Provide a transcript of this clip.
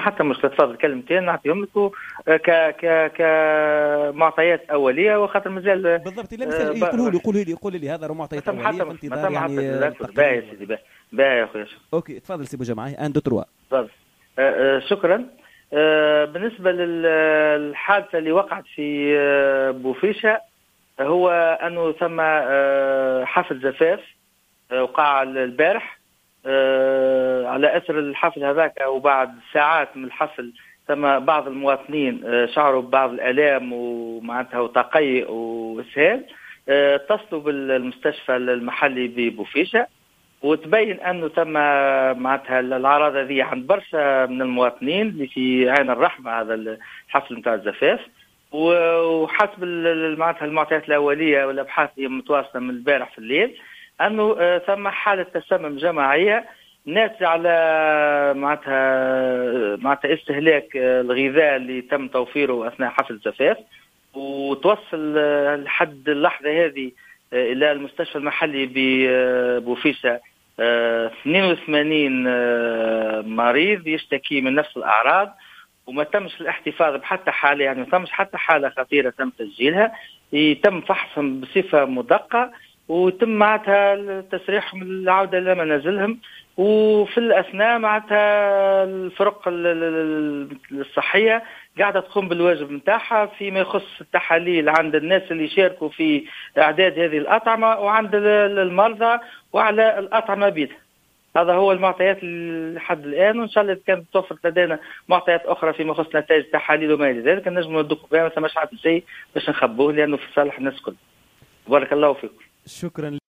حتى مشكله، تفضل كلمتين نعطيهم لك كمعطيات اوليه، وخاطر مازال بالضبط. لا مثال يقولوا لي هذا معطيات اوليه في انتظار يعني باهي يا سيدي، باهي يا خويا. اوكي تفضل سي بوجمعه. 1 2 3. تفضل. شكرا. بالنسبه للحادثه اللي وقعت في بوفيشه، هو انه ثم حفل زفاف وقع البارح. على اثر الحفل هذاك وبعد ساعات من الحفل ثم بعض المواطنين شعروا ببعض الالام ومعناتها وتقيؤ واسهال. اتصلوا بالمستشفى المحلي ببوفيشه، وتبين انه تم معناتها الاعراض هذه عند برشا من المواطنين اللي في عين الرحمه، هذا الحفل نتاع الزفاف. وحسب معناتها المعطيات الاوليه والابحاث اللي متواصله من البارح في الليل، انه ثم حاله تسمم جماعيه ناتجه على معناتها استهلاك الغذاء اللي تم توفيره اثناء حفل الزفاف، وتوصل لحد اللحظه هذه الى المستشفى المحلي ببوفيسه 82 مريض يشتكي من نفس الاعراض، وما تمش الاحتفاظ بحتى حاله، يعني ما تمش حتى حاله خطيره تم تسجيلها. يتم فحصهم بصفه مدقه، ويتم معناتها تسريحهم العوده الى منازلهم. وفي الاثناء معناتها الفرق الصحيه قاعده تقوم بالواجب نتاعها فيما يخص التحاليل عند الناس اللي شاركوا في اعداد هذه الاطعمه وعند المرضى وعلى الاطعمه بيدها. هذا هو المعطيات لحد الان، وان شاء الله كانت توفرت لدينا معطيات اخرى فيما يخص نتائج التحاليل وما الى ذلك نجم ندوكم بها، ما ثماش حتى شيء باش نخبوه لانه في صالح الناس الكل. بارك الله فيكم. شكرا.